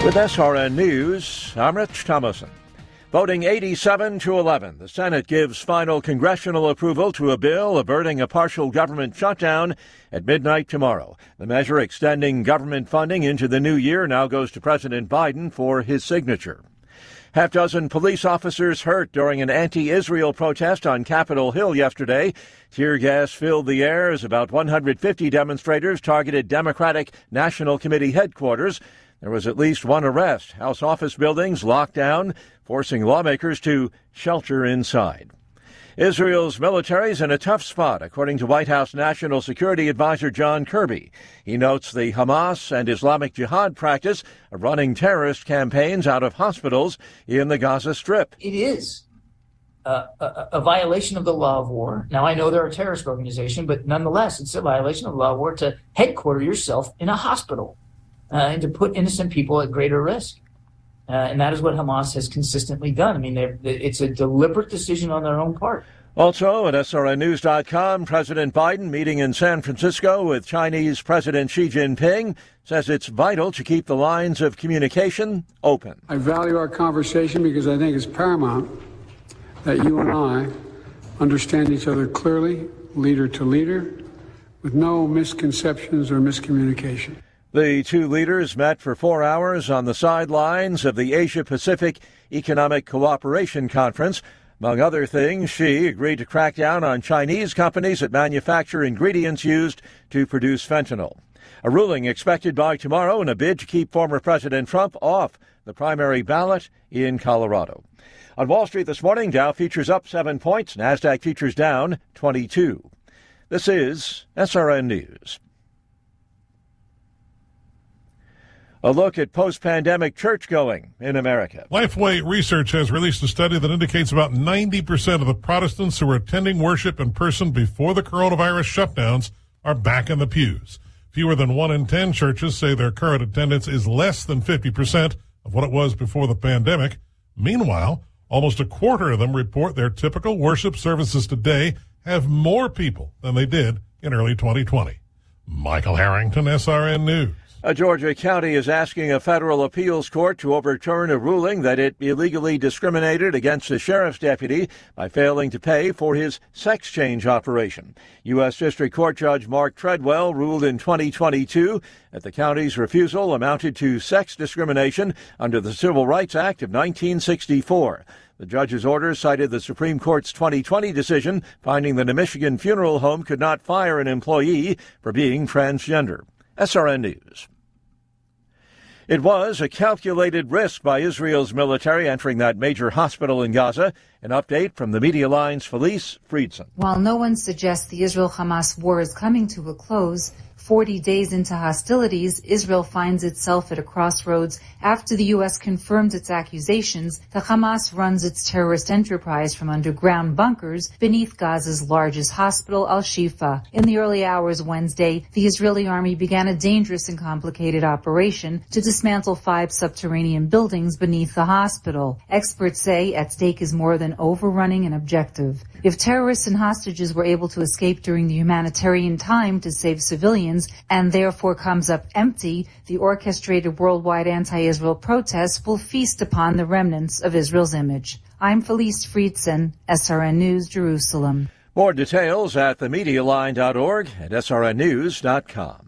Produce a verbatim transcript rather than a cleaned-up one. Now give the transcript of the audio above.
With S R N News, I'm Rich Thomason. Voting eighty-seven to eleven, the Senate gives final congressional approval to a bill averting a partial government shutdown at midnight tomorrow. The measure extending government funding into the new year now goes to President Biden for his signature. Half dozen police officers hurt during an anti-Israel protest on Capitol Hill yesterday. Tear gas filled the air as about one hundred fifty demonstrators targeted Democratic National Committee headquarters. There was at least one arrest. House office buildings locked down, forcing lawmakers to shelter inside. Israel's military is in a tough spot, according to White House National Security Advisor John Kirby. He notes the Hamas and Islamic Jihad practice of running terrorist campaigns out of hospitals in the Gaza Strip. It is a, a, a violation of the law of war. Now, I know they're a terrorist organization, but nonetheless, it's a violation of the law of war to headquarter yourself in a hospital uh, and to put innocent people at greater risk. Uh, and that is what Hamas has consistently done. I mean, it's a deliberate decision on their own part. Also at S R N news dot com, President Biden meeting in San Francisco with Chinese President Xi Jinping says it's vital to keep the lines of communication open. I value our conversation because I think it's paramount that you and I understand each other clearly, leader to leader, with no misconceptions or miscommunication. The two leaders met for four hours on the sidelines of the Asia-Pacific Economic Cooperation Conference. Among other things, Xi agreed to crack down on Chinese companies that manufacture ingredients used to produce fentanyl. A ruling expected by tomorrow in a bid to keep former President Trump off the primary ballot in Colorado. On Wall Street this morning, Dow futures up seven points, NASDAQ futures down twenty-two. This is S R N News. A look at post-pandemic church-going in America. Lifeway Research has released a study that indicates about ninety percent of the Protestants who were attending worship in person before the coronavirus shutdowns are back in the pews. Fewer than one in ten churches say their current attendance is less than fifty percent of what it was before the pandemic. Meanwhile, almost a quarter of them report their typical worship services today have more people than they did in early twenty twenty. Michael Harrington, S R N News. A Georgia county is asking a federal appeals court to overturn a ruling that it illegally discriminated against a sheriff's deputy by failing to pay for his sex change operation. U S. District Court Judge Mark Treadwell ruled in twenty twenty-two that the county's refusal amounted to sex discrimination under the Civil Rights Act of nineteen sixty-four. The judge's order cited the Supreme Court's twenty twenty decision finding that a Michigan funeral home could not fire an employee for being transgender. S R N News. It was a calculated risk by Israel's military entering that major hospital in Gaza. An update from the Media Line's Felice Friedson. While no one suggests the Israel-Hamas war is coming to a close, forty days into hostilities, Israel finds itself at a crossroads after the U S confirmed its accusations that Hamas runs its terrorist enterprise from underground bunkers beneath Gaza's largest hospital, Al-Shifa. In the early hours Wednesday, the Israeli army began a dangerous and complicated operation to dismantle five subterranean buildings beneath the hospital. Experts say at stake is more than overrunning an objective. If terrorists and hostages were able to escape during the humanitarian time to save civilians and therefore comes up empty, the orchestrated worldwide anti-Israel protests will feast upon the remnants of Israel's image. I'm Felice Friedson, S R N News, Jerusalem. More details at the media line dot org and S R N news dot com.